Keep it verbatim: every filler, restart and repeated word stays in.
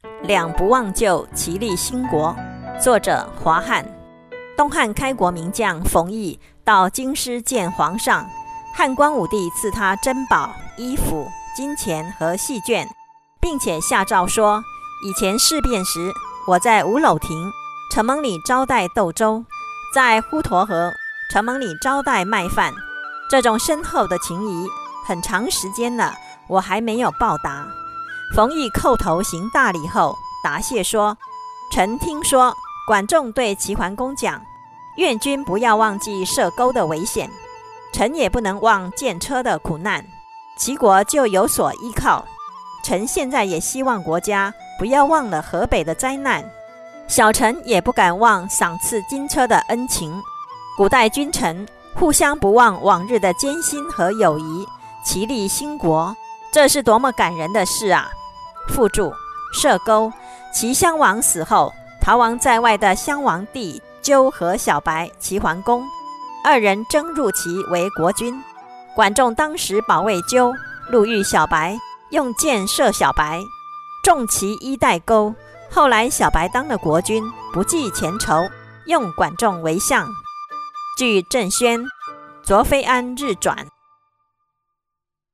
两不忘旧，其利兴国。作者华汉。东汉开国名将冯异到京师见皇上，汉光武帝赐他珍宝、衣服、金钱和细绢，并且下诏说，以前事变时，我在五楼亭城门里招待豆粥，在呼沱河城门里招待麦饭，这种深厚的情谊，很长时间了，我还没有报答。冯异叩头行大礼后，答谢说，臣听说管仲对齐桓公讲，愿君不要忘记射钩的危险，臣也不能忘见车的苦难，齐国就有所依靠。臣现在也希望国家不要忘了河北的灾难，小臣也不敢忘赏赐金车的恩情。古代君臣互相不忘往日的艰辛和友谊，其利兴国，这是多么感人的事啊！附注：射钩。齐襄王死后，逃亡在外的襄王弟纠和小白齐桓公，二人争入齐为国君。管仲当时保卫纠，路遇小白，用箭射小白，中其衣带钩。后来小白当了国君，不计前仇，用管仲为相。据郑宣《卓非安日传》